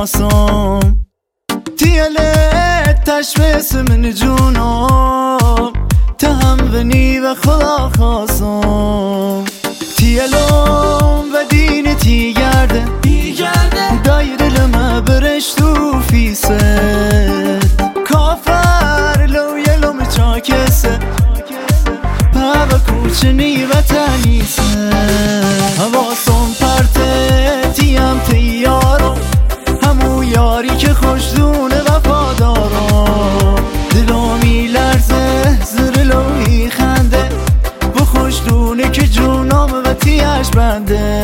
هواسم تیلت تشبیس من جونم تهم بنی و خدا خواستم تیلم و دین تی گرده دایر لما برش تو فیسد کافر لو یلم چاکسه پاو کوچنی و تنیسه حواسم پرته تیم تیارم همو یاری که خوشدونه وفادارم دلومی لرزه زر لوی خنده و خوشدونه که جونام و تیش بنده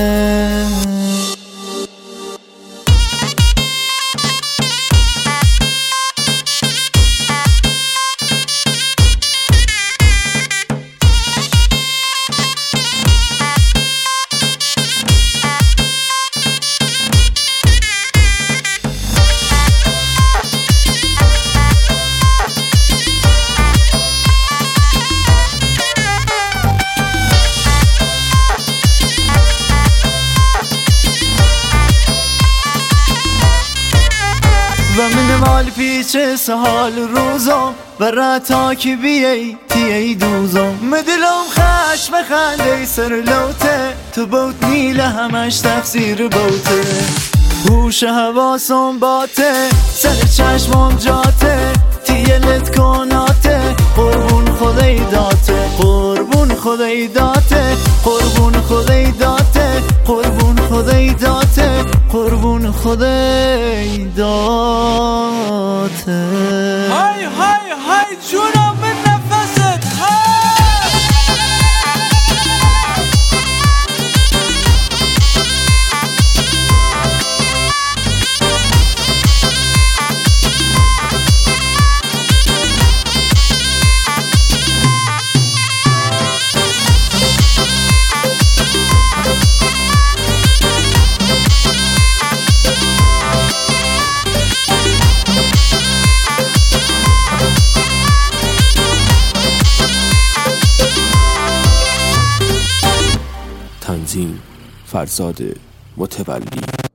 و من مال پیچه سهال روزم برا تا که بیایی تیهی دوزم مدلم خشم خنده سر لوته تو بوت نیله همش تفسیر بوته هوش حواسم باته سر چشمم جاته تیلت کناته قربون خدای داته قربون خدای داته قربون خدای داته قربون خدای داته قربون خدای داته های های های جونم به نفست تنظیم فرزاد متولی